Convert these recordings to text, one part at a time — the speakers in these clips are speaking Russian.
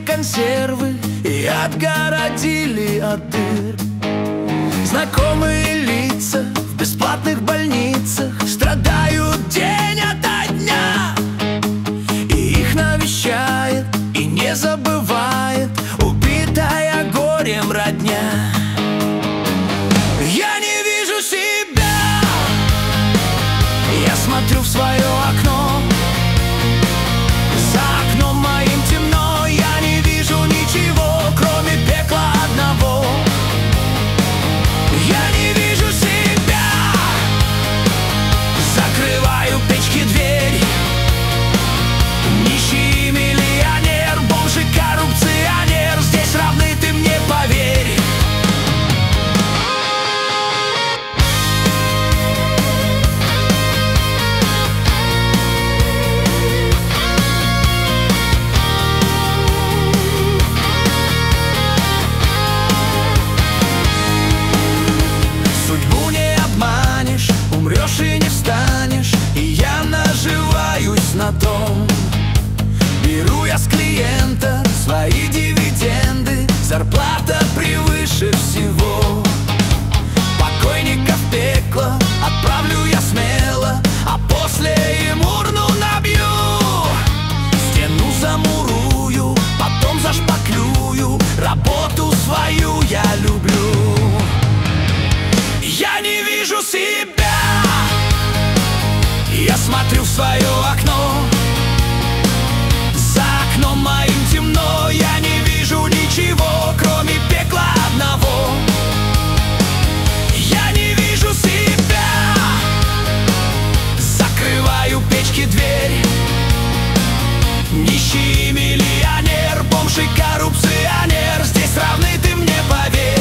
консервы и отгородили от дыр. Знакомые лица в бесплатных больницах страдают день ото дня, и их навещает и не забывает убитая горем родня. Я не вижу себя, я смотрю в свое окно. За окном моим темно, я не вижу ничего, кроме пекла одного. Я не вижу себя, закрываю печки дверь. Нищий миллионер, бомж и коррупционер, здесь равны, ты мне поверь. Умрешь и не встанешь, и я наживаюсь на том. Беру я с клиента свои дивиденды, зарплата превыше всего. Покойника в пекло отправлю я смело, а после им урну набью. Стену замурую, потом зашпаклюю, работу свою я люблю. Я не вижу себя, я смотрю в свое окно. За окном моим темно, я не вижу ничего, кроме пекла одного. Я не вижу себя, закрываю печки дверь. Нищий миллионер, бомж и коррупционер, здесь равны, ты мне поверь.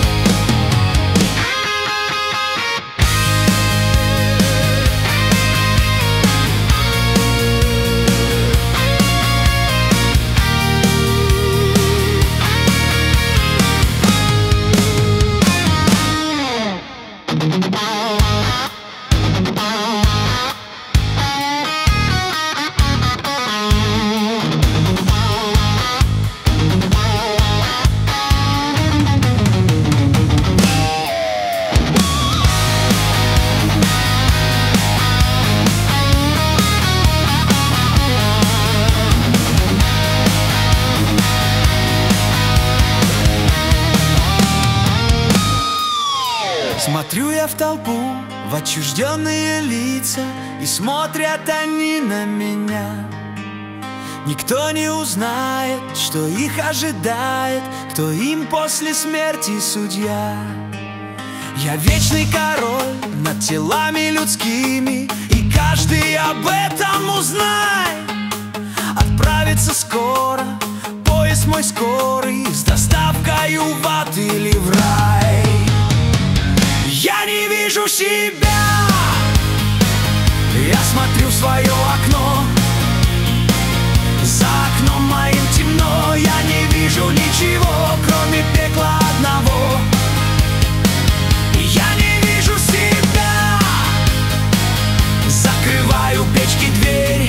Смотрю я в толпу, в отчужденные лица, и смотрят они на меня. Никто не узнает, что их ожидает, кто им после смерти судья. Я вечный король над телами людскими, и каждый об этом узнает. Отправится скоро поезд мой скорый, с доставкой в ад или в рай. Я не вижу себя, я смотрю в свое окно. За окном моим темно, я не вижу ничего, кроме пекла одного. Я не вижу себя, закрываю печки дверь.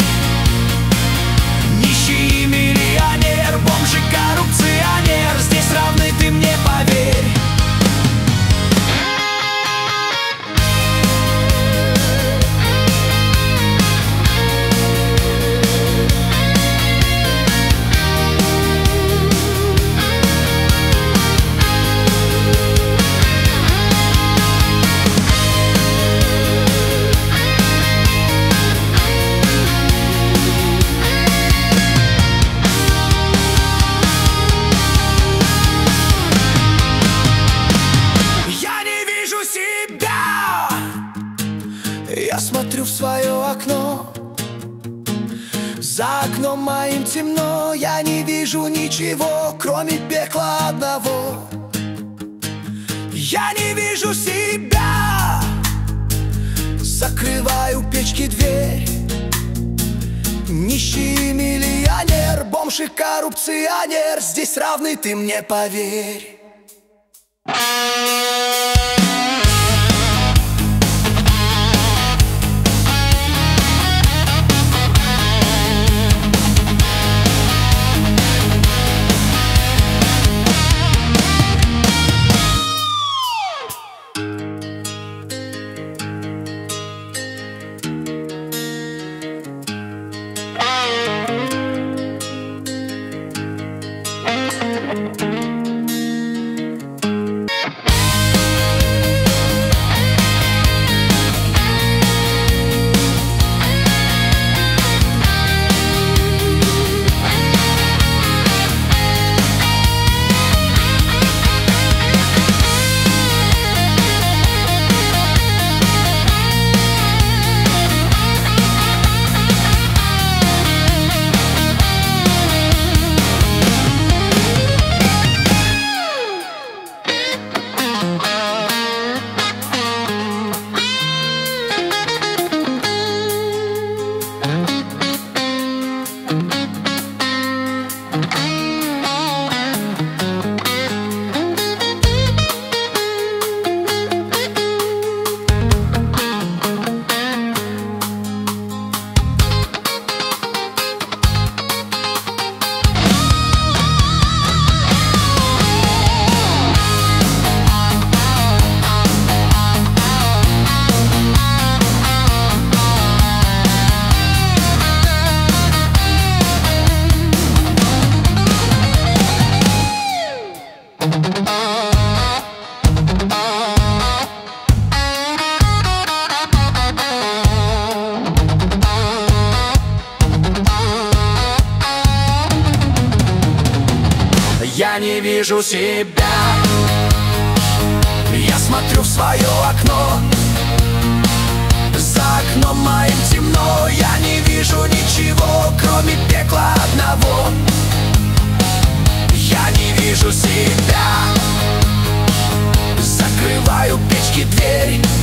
Нищий миллионер, бомж и коррупционер, здесь равны, ты мне поверь. Я смотрю в свое окно. За окном моим темно, я не вижу ничего, кроме пекла одного. Я не вижу себя, закрываю печки дверь. Нищий миллионер, бомж и коррупционер, здесь равны, ты мне поверь. вижу себя. Я смотрю в свое окно, за окном моим темно. Я не вижу ничего, кроме пекла одного. Я не вижу себя. Закрываю печки дверь,